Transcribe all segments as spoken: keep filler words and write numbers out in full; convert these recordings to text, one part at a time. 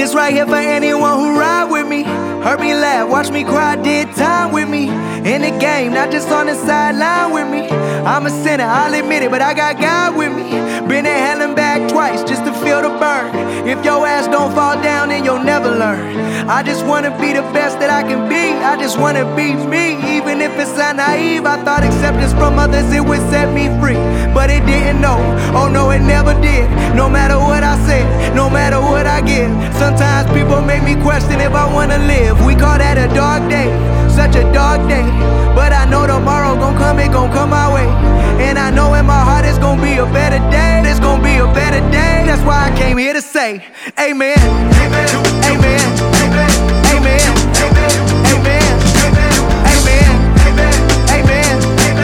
This right here for anyone who ride with me. Heard me laugh, watch me cry, did time with me. In the game, not just on the sideline with me. I'm a sinner, I'll admit it, but I got God with me. Been to hell and back twice just to feel the burn. If your ass don't fall down, then you'll never learn. I just wanna be the best that I can be. I just wanna be me, even if it sound naive. I thought acceptance from others, it would set me free, but it didn't, no, oh no, it never did. No matter what I said, no matter what I give, sometimes people make me question if I wanna live. We call that a dark day, such a dark day, but I know tomorrow gon' come, it gon' come my way. And I know in my heart it's gon' be a better day. It's gon' be a better day. That's why I came here to say amen, amen, amen, amen, amen, amen, amen, amen, amen,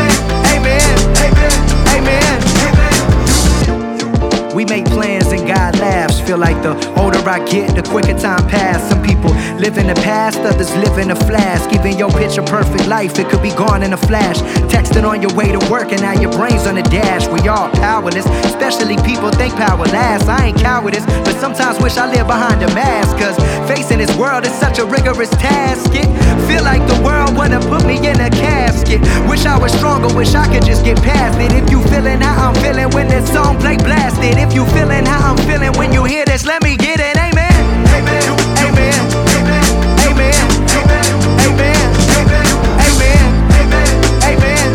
amen, amen. We make plans and God laughs. Feel like the older I get, the quicker time pass. Some people live in the past, others live in a flash. Even your picture perfect life, it could be gone in a flash. Texting on your way to work and now your brain's on the dash. We all powerless, especially people think power lasts. I ain't cowardice, but sometimes wish I lived behind a mask. Cause facing this world is such a rigorous task. It feel like the world wanna put me in a casket. Wish I was stronger, wish I could just get past it. If you feeling how I'm feeling when this song play blasted. If you feeling how I'm feeling when you hear this, let me get it. Amen, amen, amen, amen, amen, amen, amen, amen, amen,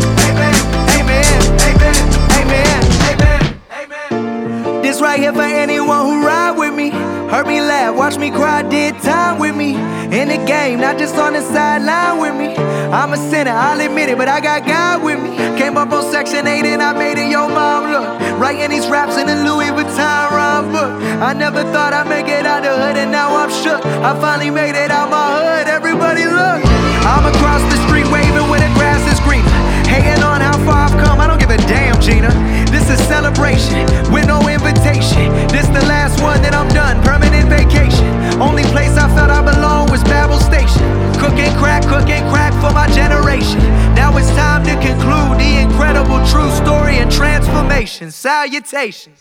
amen, amen, amen. This right here for anyone who ride with me. Heard me laugh, watch me cry, did time with me. In the game, not just on the sideline with me. I'm a sinner, I'll admit it, but I got God with me. Came up on Section eight and I made it, yo mom, look. Writing these raps in the Louis Vuitton rhyme book. I never thought I'd make it out the hood and now I'm shook. I finally made it out my hood, everybody look. I'm across the street waving when the grass is greener. Hating on how far I've come, I don't give a damn, Gina. This is celebration with no invitation. This the last one that I'm done, permanent vacation. Only place I felt I belonged was Babel Station. Cooking crack, cooking crack for my generation. Now it's time to conclude the incredible true story and transformation. Salutations.